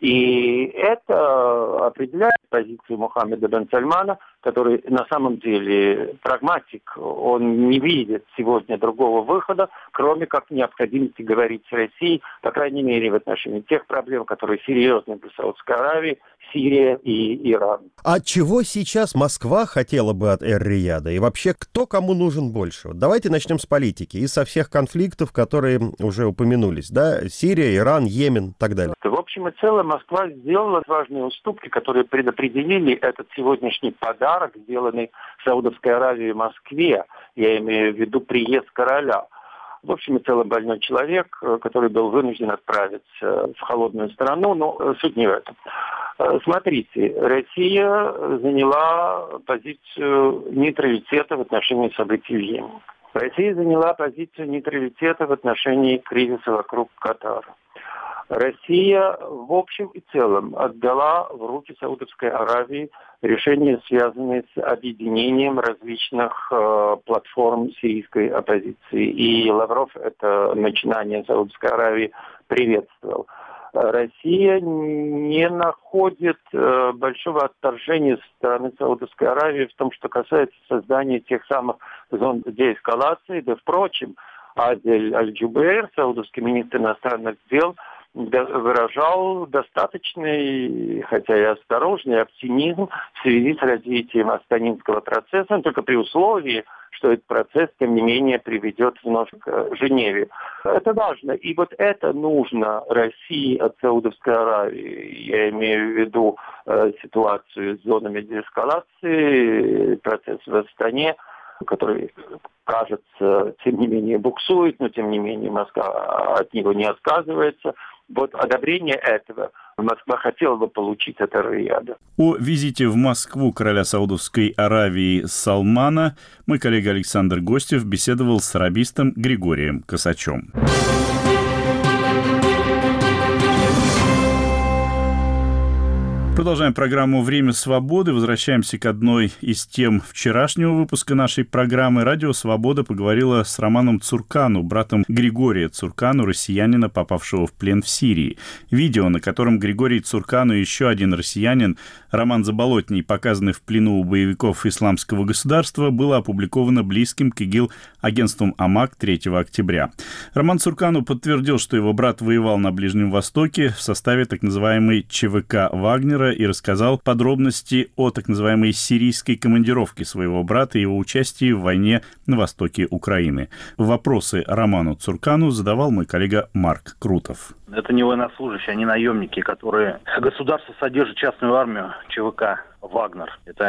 И это определяет позицию Мухаммеда бен Сальмана, который на самом деле прагматик. Он не видит сегодня другого выхода, кроме как необходимости говорить с Россией, по крайней мере, в отношении тех проблем, которые серьезны для Саудовской Аравии, Сирия и Иран. А чего сейчас Москва хотела бы от Эр-Рияда? И вообще, кто кому нужен больше? Вот давайте начнем с политики и со всех конфликтов, которые уже упомянулись. Да? Сирия, Иран, Йемен и так далее. В общем и целом Москва сделала важные уступки, которые предопределили этот сегодняшний подарок, сделанный Саудовской Аравии Москве. Я имею в виду приезд короля. В общем и целом больной человек, который был вынужден отправиться в холодную страну, но суть не в этом. Смотрите, Россия заняла позицию нейтралитета в отношении событий в Йемене. Россия заняла позицию нейтралитета в отношении кризиса вокруг Катара. Россия в общем и целом отдала в руки Саудовской Аравии решения, связанные с объединением различных э, платформ сирийской оппозиции. И Лавров это начинание Саудовской Аравии приветствовал. Россия не находит э, большого отторжения со стороны Саудовской Аравии в том, что касается создания тех самых зон деэскалации. Да, впрочем, Адель Аль-Джубейр, саудовский министр иностранных дел, выражал достаточный, хотя и осторожный оптимизм в связи с развитием Астанинского процесса, только при условии, что этот процесс, тем не менее, приведет вновь к Женеве. Это важно. И вот это нужно России от Саудовской Аравии. Я имею в виду э, ситуацию с зонами деэскалации, процесс в Астане, который, кажется, тем не менее буксует, но тем не менее Москва от него не отказывается. Вот одобрение этого Москва хотела бы получить от Эр-Рияда. О визите в Москву короля Саудовской Аравии Салмана мой коллега Александр Гостев беседовал с арабистом Григорием Косачем. Продолжаем программу «Время свободы». Возвращаемся к одной из тем вчерашнего выпуска нашей программы. Радио «Свобода» поговорила с Романом Цуркану, братом Григория Цуркану, россиянина, попавшего в плен в Сирии. Видео, на котором Григорий Цуркану и еще один россиянин, Роман Заболотний, показанный в плену у боевиков Исламского государства, было опубликовано близким к ИГИЛ агентством АМАК третьего октября. Роман Цуркану подтвердил, что его брат воевал на Ближнем Востоке в составе так называемой ЧВК «Вагнера», и рассказал подробности о так называемой сирийской командировке своего брата и его участии в войне на востоке Украины. Вопросы Роману Цуркану задавал мой коллега Марк Крутов. Это не военнослужащие, они наемники, которые... Государство содержит частную армию ЧВК «Вагнер». Это они.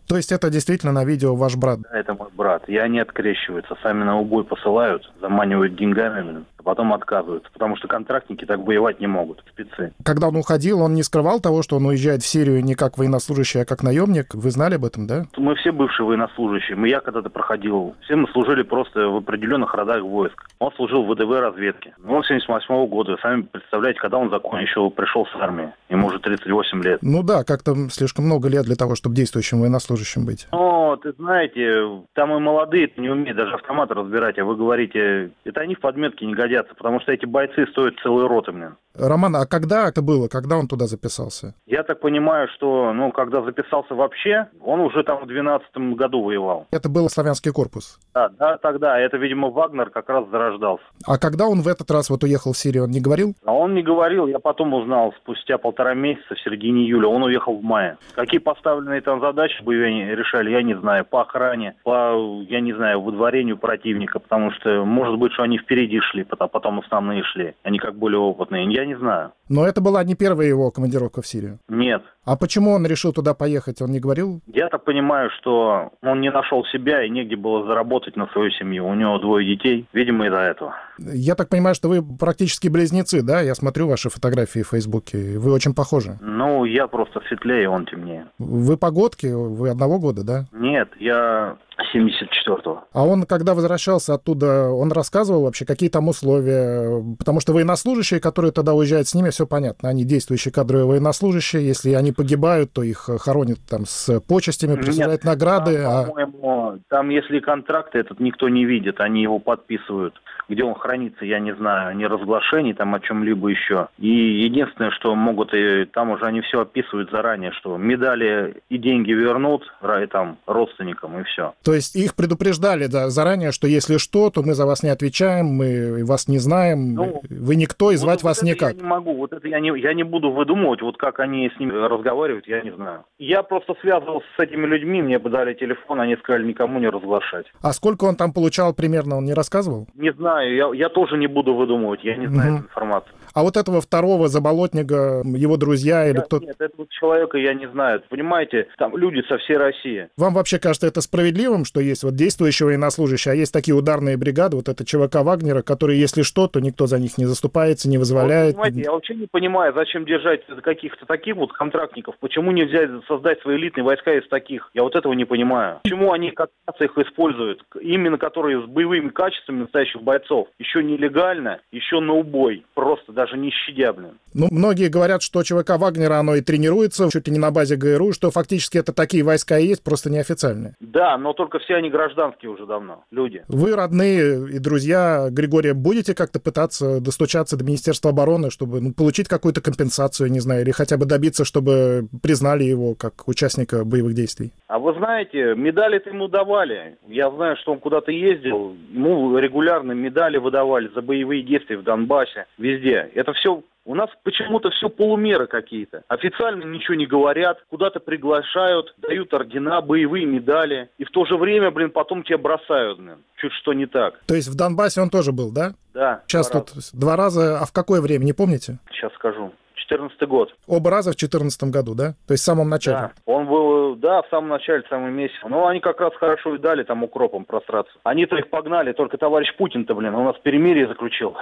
То есть это действительно на видео ваш брат? Да, это мой брат. И они открещиваются, сами на убой посылают, заманивают деньгами, блин, а потом отказываются, потому что контрактники так воевать не могут, спецы. Когда он уходил, он не скрывал того, что он уезжает в Сирию не как военнослужащий, а как наемник? Вы знали об этом, да? Мы все бывшие военнослужащие. Мы, я когда-то проходил. Все мы служили просто в определенных родах войск. Он служил в ВДВ разведке. Он семьдесят восьмого года. Сами представляете, когда он закон еще пришел с армии. Ему уже тридцать восемь лет. Ну да, как-то слишком много лет для того, чтобы действующим военнослужащим быть. Ну, ты знаете, там и молодые не умеют даже автомат разбирать, а вы говорите, это они в подметке не годятся, потому что эти бойцы стоят целые роты, блин. Роман, а когда это было? Когда он туда записался? Я так понимаю, что, ну, когда записался вообще, он уже там в двенадцатом году воевал. Это был славянский корпус? Да, да, тогда. Это, видимо, Вагнер как раз зарождался. А когда он в этот раз вот уехал в Сирию, он не говорил? А он не говорил. Я потом узнал, спустя полтора месяца, в середине июля, он уехал в мае. Какие поставленные там задачи бы решали, я не знаю. По охране, по, я не знаю, выдворению противника, потому что, может быть, что они впереди шли, а потом основные шли. Они как более опытные. Я не знаю. Но это была не первая его командировка в Сирию? Нет. А почему он решил туда поехать, он не говорил? Я так понимаю, что он не нашел себя и негде было заработать на свою семью. У него двое детей, видимо, из-за этого. Я так понимаю, что вы практически близнецы, да? Я смотрю ваши фотографии в Фейсбуке, вы очень похожи. Ну, я просто светлее, он темнее. Вы погодки, вы одного года, да? Нет, я семьдесят четвёртого. А он, когда возвращался оттуда, он рассказывал вообще, какие там условия? Потому что военнослужащие, которые тогда уезжают с ними, все понятно. Они действующие кадровые военнослужащие. Если они погибают, то их хоронят там с почестями, присылают награды. Там, а... по-моему, там, если контракт этот никто не видит, они его подписывают. Где он хранится, я не знаю, ни разглашений там о чем-либо еще. И единственное, что могут, и там уже они все описывают заранее, что медали и деньги вернут и, там, родственникам, и все. То есть их предупреждали, да, заранее, что если что, то мы за вас не отвечаем, мы вас не знаем, ну, вы никто, и звать вот, вас вот никак. Я не могу, вот это я не, я не буду выдумывать, вот как они с ними разговаривают, я не знаю. Я просто связывался с этими людьми, мне бы дали телефон, они сказали никому не разглашать. А сколько он там получал примерно, он не рассказывал? Не знаю, я, я тоже не буду выдумывать, я не знаю угу. эту информацию. А вот этого второго заболотника, его друзья или я, кто-то? Нет, этого человека я не знаю. Понимаете, там люди со всей России. Вам вообще кажется это справедливым, что есть вот действующие военнослужащие, а есть такие ударные бригады, вот это ЧВК Вагнера, которые, если что, то никто за них не заступается, не вызволяет? Вот, понимаете, я вообще не понимаю, зачем держать каких-то таких вот контрактников, почему нельзя создать свои элитные войска из таких? Я вот этого не понимаю. Почему они как их используют, именно которые с боевыми качествами настоящих бойцов, еще нелегально, еще на убой, просто даже не щадя, блин. Ну, многие говорят, что ЧВК Вагнера, оно и тренируется, чуть ли не на базе ГРУ, что фактически это такие войска и есть, просто неофициальные. Да, но только все они гражданские уже давно, люди. Вы, родные и друзья Григория, будете как-то пытаться достучаться до Министерства обороны, чтобы ну, получить какую-то компенсацию, не знаю, или хотя бы добиться, чтобы признали его как участника боевых действий? А вы знаете, медали-то ему давали. Я знаю, что он куда-то ездил, ему регулярно медали выдавали за боевые действия в Донбассе, везде. Это все... У нас почему-то все полумеры какие-то. Официально ничего не говорят, куда-то приглашают, дают ордена, боевые медали. И в то же время, блин, потом тебя бросают, блин. Чуть что не так. То есть в Донбассе он тоже был, да? Да. Сейчас два тут раза. Два раза. А в какое время, не помните? Сейчас скажу. четырнадцатый год. Оба раза в четырнадцатом году, да? То есть в самом начале? Да. Он был, да, в самом начале, в самом месяце. Но они как раз хорошо и дали там укропом просраться. Они-то их погнали, только товарищ Путин-то, блин, у нас перемирие заключил.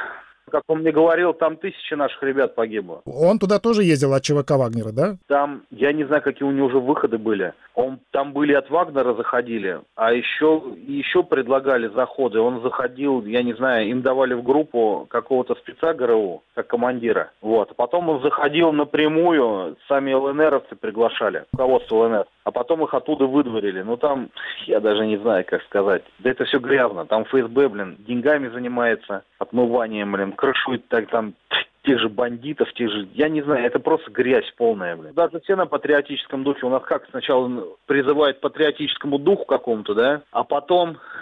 Как он мне говорил, там тысячи наших ребят погибло. Он туда тоже ездил от ЧВК Вагнера, да? Там, я не знаю, какие у него уже выходы были. Он, там были от Вагнера заходили, а еще, еще предлагали заходы. Он заходил, я не знаю, им давали в группу какого-то спеца ГРУ, как командира. Вот. Потом он заходил напрямую, сами ЛНРовцы приглашали, руководство ЛНР. А потом их оттуда выдворили. Ну там, я даже не знаю, как сказать. Да это все грязно. Там ФСБ, блин, деньгами занимается, отмыванием, блин, крышует так там тех же бандитов, тех же... Я не знаю, это просто грязь полная, блин. Даже все на патриотическом духе. У нас как сначала призывают к патриотическому духу какому-то, да? А потом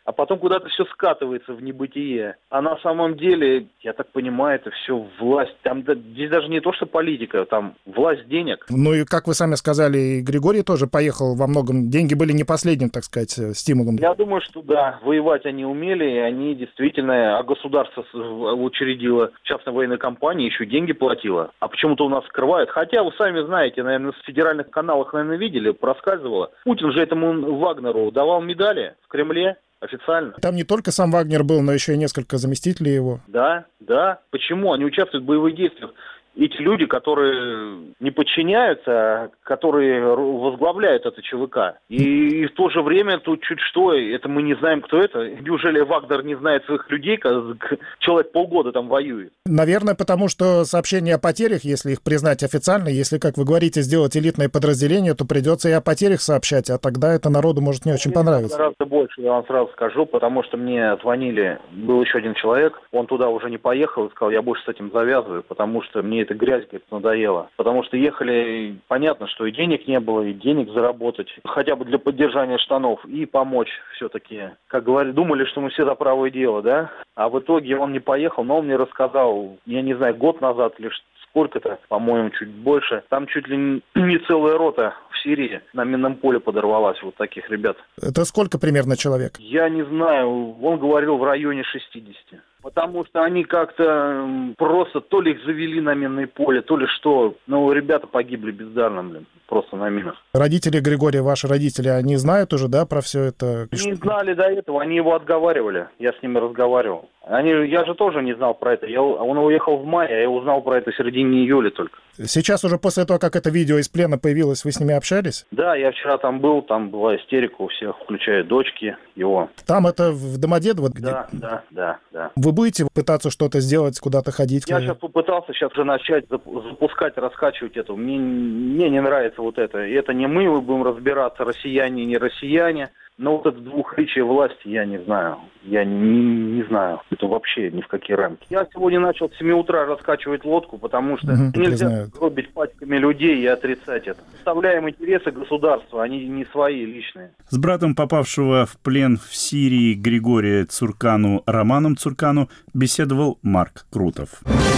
а потом куда-то все скатывается в небытие. А на самом деле, я так понимаю, это все власть. Там да, здесь даже не то, что политика, там власть денег. Ну и, как вы сами сказали, и Григорий тоже поехал во многом. Деньги были не последним, так сказать, стимулом. Я думаю, что да, воевать они умели, и они действительно, а государство учредило частной военной компании, еще деньги платило. А почему-то у нас скрывают. Хотя, вы сами знаете, наверное, в федеральных каналах, наверное, видели, проскальзывало. Путин же этому Вагнеру давал медали в Кремле. Официально. Там не только сам Вагнер был, но еще и несколько заместителей его. Да, да. Почему? Они участвуют в боевых действиях. Эти люди, которые не подчиняются, а которые возглавляют это ЧВК. И, и в то же время тут чуть что, это мы не знаем, кто это. Неужели Вагнер не знает своих людей, человек полгода там воюет? Наверное, потому что сообщения о потерях, если их признать официально, если, как вы говорите, сделать элитное подразделение, то придется и о потерях сообщать, а тогда это народу может не очень понравиться. Гораздо больше, я вам сразу скажу, потому что мне звонили, был еще один человек, он туда уже не поехал и сказал, я больше с этим завязываю, потому что мне эта грязь, говорит, надоела. Потому что ехали, понятно, что и денег не было, и денег заработать, хотя бы для поддержания штанов, и помочь все-таки. Как говорили, думали, что мы все за правое дело, да? А в итоге он не поехал, но он мне рассказал, я не знаю, год назад или сколько-то, по-моему, чуть больше. Там чуть ли не целая рота в Сирии на минном поле подорвалась, вот таких ребят. Это сколько примерно человек? Я не знаю, он говорил в районе шестидесяти. Потому что они как-то просто то ли их завели на минное поле, то ли что. Ну, ребята погибли бездарно, блин, просто на минах. Родители Григория, ваши родители, они знают уже, да, про все это? Не знали до этого, они его отговаривали. Я с ними разговаривал. Они, я же тоже не знал про это. Я, он уехал в мае, а я узнал про это в середине июля только. Сейчас уже после того, как это видео из плена появилось, вы с ними общались? Да, я вчера там был, там была истерика у всех, включая дочки его. Там это в Домодедово? Где... Да, да, да, да. Вы будете пытаться что-то сделать, куда-то ходить? Я сейчас попытался сейчас уже начать запускать, раскачивать это. Мне, мне не нравится вот это. И это не мы, мы будем разбираться, россияне, не россияне. Но вот это двухличие власти, я не знаю. Я не, не знаю. Это вообще ни в какие рамки. Я сегодня начал с семи утра раскачивать лодку, потому что угу, нельзя гробить пачками людей и отрицать это. Представляем интересы государства, они не свои личные. С братом попавшего в плен в Сирии Григория Цуркану Романом Цуркану беседовал Марк Крутов.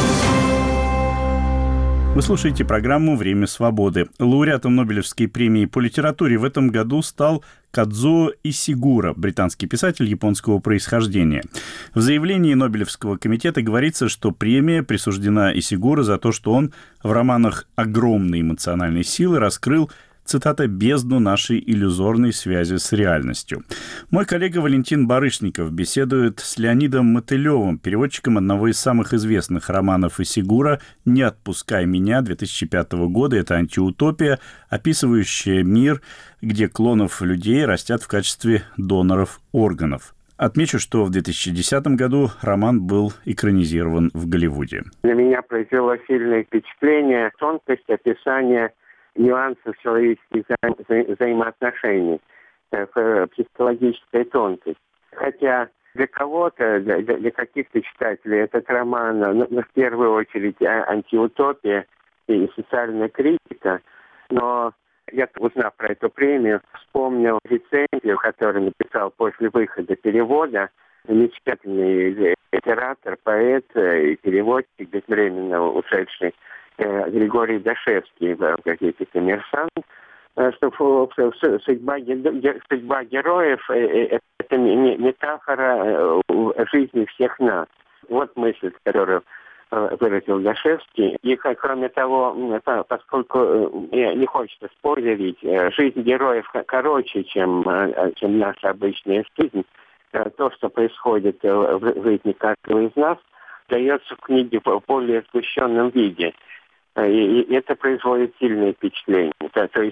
Вы слушаете программу «Время свободы». Лауреатом Нобелевской премии по литературе в этом году стал Кадзуо Исигура, британский писатель японского происхождения. В заявлении Нобелевского комитета говорится, что премия присуждена Исигура за то, что он в романах огромной эмоциональной силы раскрыл, цитата, «бездну нашей иллюзорной связи с реальностью». Мой коллега Валентин Барышников беседует с Леонидом Мотылевым, переводчиком одного из самых известных романов Исигура «Не отпускай меня» две тысячи пятого года. Это антиутопия, описывающая мир, где клонов людей растят в качестве доноров органов. Отмечу, что в две тысячи десятом году роман был экранизирован в Голливуде. На меня произвело сильное впечатление тонкость описания нюансов человеческих вза- вза- взаимоотношений, э, психологическая тонкость. Хотя для кого-то, для, для каких-то читателей этот роман, ну, в первую очередь, антиутопия и социальная критика, но я, узнав про эту премию, вспомнил рецензию, которую написал после выхода перевода замечательный литератор, поэт и переводчик, безвременно ушедший Григорий Дашевский в газете «Коммерсант», что судьба, судьба героев – это метафора жизни всех нас. Вот мысль, которую выразил Дашевский. И, кроме того, поскольку не хочется спойлерить, жизнь героев короче, чем, чем наша обычная жизнь, то, что происходит в жизни каждого из нас, дается в книге в более сгущенном виде. И это производит сильное впечатление. То, то есть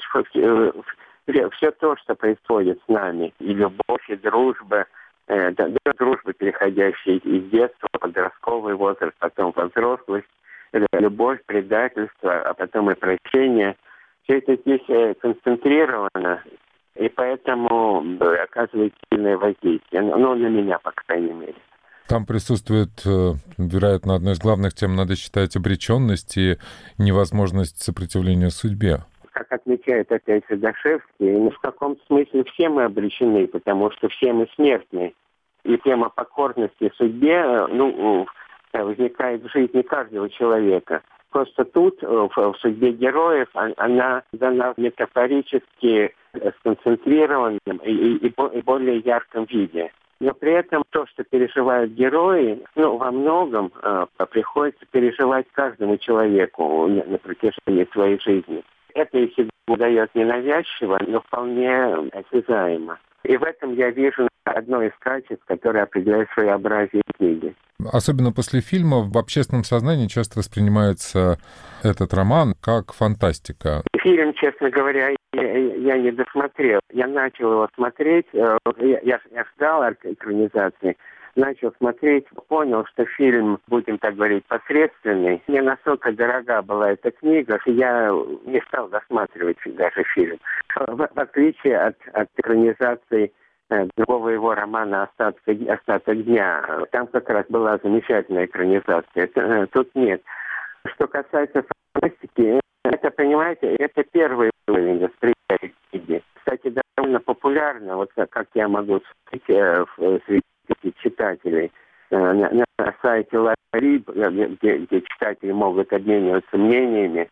все то, что происходит с нами, и любовь, и дружба, э, да, дружба, переходящая из детства в подростковый возраст, потом во взрослость, любовь, предательство, а потом и прощение, все это здесь э, концентрировано, и поэтому э, оказывает сильное воздействие. Ну, на меня, по крайней мере. Там присутствует, вероятно, одной из главных тем, надо считать, обреченность и невозможность сопротивления судьбе. Как отмечает опять же Дашевский, в каком смысле все мы обречены, потому что все мы смертны. И тема покорности судьбе, ну, возникает в жизни каждого человека. Просто тут, в, в судьбе героев, она дана в метафорически сконцентрированном и, и, и более ярком виде. Но при этом то, что переживают герои, ну, во многом э, приходится переживать каждому человеку на, на протяжении своей жизни. Это и всегда дает ненавязчиво, но вполне осязаемо. И в этом я вижу одно из качеств, которое определяет своеобразие книги. Особенно после фильма в общественном сознании часто воспринимается этот роман как фантастика. Фильм, честно говоря, я, я не досмотрел. Я начал его смотреть, я, я, я ждал экранизации, начал смотреть, понял, что фильм, будем так говорить, посредственный. Мне настолько дорога была эта книга, что я не стал досматривать даже фильм. В, в отличие от, от экранизации другого его романа «Остаток, «Остаток дня». Там как раз была замечательная экранизация. Тут нет. Что касается фантастики, это, понимаете, это первый уровень восприятия книги. Кстати, довольно популярно, вот как, как я могу сказать, среди читателей, на, на сайте Лариб, где, где читатели могут обмениваться мнениями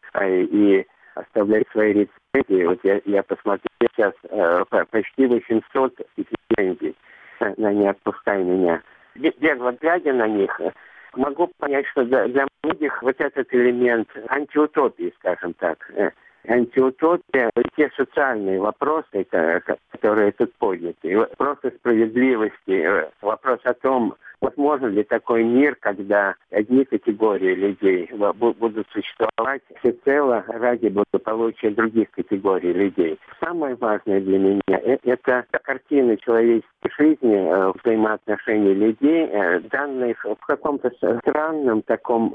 и оставлять свои рецензии. Вот я, я посмотрел сейчас э, почти восемьсот рецензий на, на «Не отпускай меня». Бегло глядя на них, могу понять, что для, для многих вот этот элемент антиутопии, скажем так, э, антиутопия, те социальные вопросы, которые тут подняты, вопросы справедливости, вопрос о том, возможно ли такой мир, когда одни категории людей будут существовать всецело ради благополучия других категорий людей. Самое важное для меня – это картина человеческой жизни, взаимоотношений людей, данные в каком-то странном, таком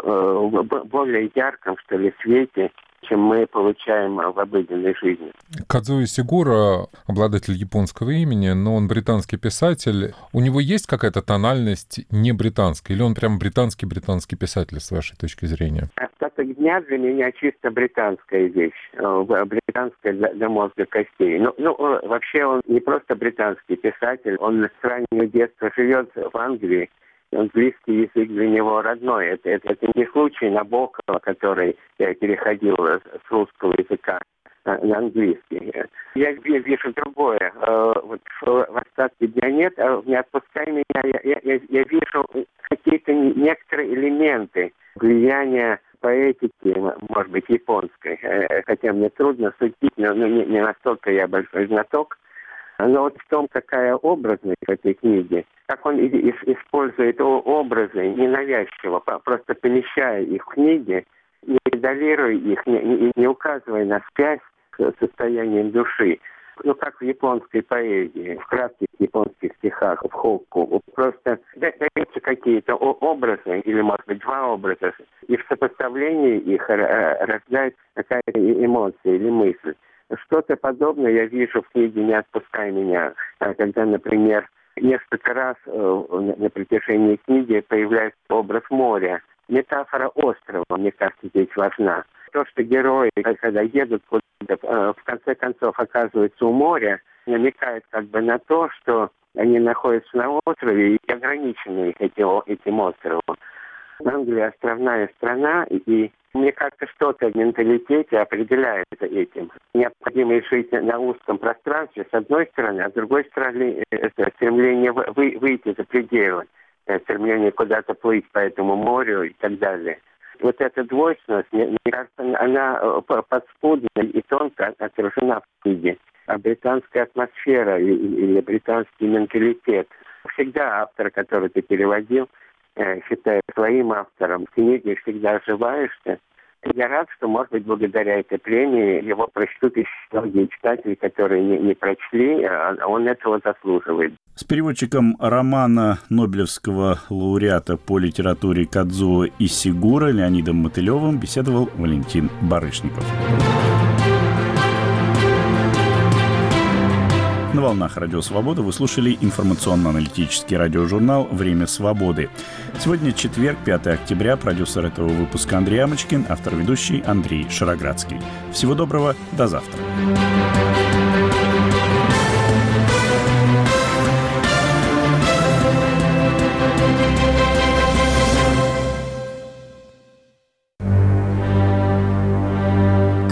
более ярком, что ли, свете, чем мы получаем в обыденной жизни. Кадзуо Исигуро, обладатель японского имени, но он британский писатель. У него есть какая-то тональность не британская? Или он прям британский-британский писатель, с вашей точки зрения? «Остаток дня» для меня чисто британская вещь. Британская для, для мозга костей. Ну, ну, вообще он не просто британский писатель, он с раннего детства живет в Англии. Английский язык для него родной. Это, это, это не случай Набокова, который переходил с русского языка на английский. Я вижу другое. Вот в «Остатке дня» нет, а в «Не отпускай меня» я, я, я вижу какие-то некоторые элементы влияния поэтики, может быть, японской. Хотя мне трудно судить, но не, не настолько я большой знаток. Но вот в том, какая образность в этой книге, как он использует образы ненавязчиво, просто помещая их в книги, не педалируя их, не, не указывая на связь с состоянием души. Ну, как в японской поэзии, в кратких японских стихах, в хокку. Просто даются какие-то образы, или, может быть, два образа, и в сопоставлении их рождается какая-то эмоция или мысль. Что-то подобное я вижу в книге «Не отпускай меня», когда, например, несколько раз на протяжении книги появляется образ моря. Метафора острова, мне кажется, здесь важна. То, что герои, когда едут куда-то, в конце концов оказываются у моря, намекает как бы на то, что они находятся на острове и ограничены этим, этим островом. Англия островная страна, и мне кажется, что-то в менталитете определяет этим. Необходимо жить на узком пространстве, с одной стороны, а с другой стороны, это стремление вы, выйти за пределы, стремление куда-то плыть по этому морю и так далее. Вот эта двойственность, мне, мне кажется, она подспудно и тонко отражена в книге. А британская атмосфера или британский менталитет. Всегда автор, который ты переводил, считаю своим автором, в книге всегда оживаешься. Я рад, что, может быть, благодаря этой премии его прочтут еще многие читатели, которые не, не прочли, а он этого заслуживает. С переводчиком романа нобелевского лауреата по литературе Кадзуо Исигуро Леонидом Мотылевым беседовал Валентин Барышников. На волнах Радио Свобода вы слушали информационно-аналитический радиожурнал «Время свободы». Сегодня четверг, пятое октября, продюсер этого выпуска Андрей Амочкин, автор-ведущий Андрей Шароградский. Всего доброго, до завтра.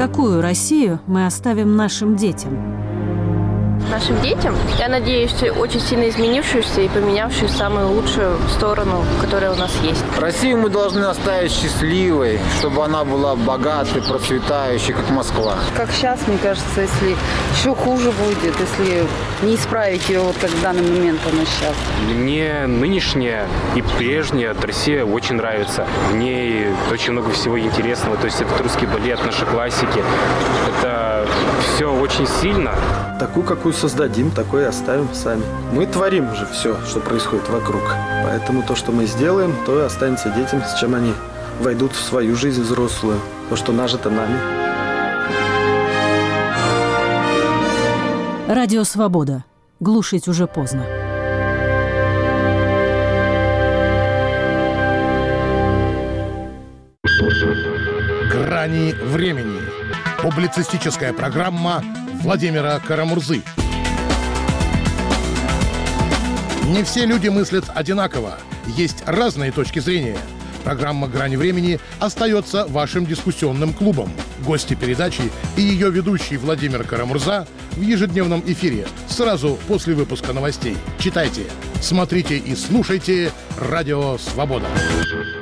Какую Россию мы оставим нашим детям? Нашим детям, я надеюсь, очень сильно изменившуюся и поменявшуюся в самую лучшую сторону, которая у нас есть. Россию мы должны оставить счастливой, чтобы она была богатой, процветающей, как Москва. Как сейчас, мне кажется, если еще хуже будет, если не исправить ее, вот как в данный момент она сейчас. Мне нынешняя и прежняя Россия очень нравится. В ней очень много всего интересного. То есть это русский балет, наши классики. Это все очень сильно. Такую, какую создадим, такой и оставим сами. Мы творим уже все, что происходит вокруг. Поэтому то, что мы сделаем, то и останется детям, с чем они войдут в свою жизнь взрослую. То, что нажито нами. Радио «Свобода». Глушить уже поздно. «Грани времени». Публицистическая программа Владимира Карамурзы. Не все люди мыслят одинаково. Есть разные точки зрения. Программа «Грани времени» остается вашим дискуссионным клубом. Гости передачи и ее ведущий Владимир Карамурза в ежедневном эфире сразу после выпуска новостей. Читайте, смотрите и слушайте «Радио Свобода».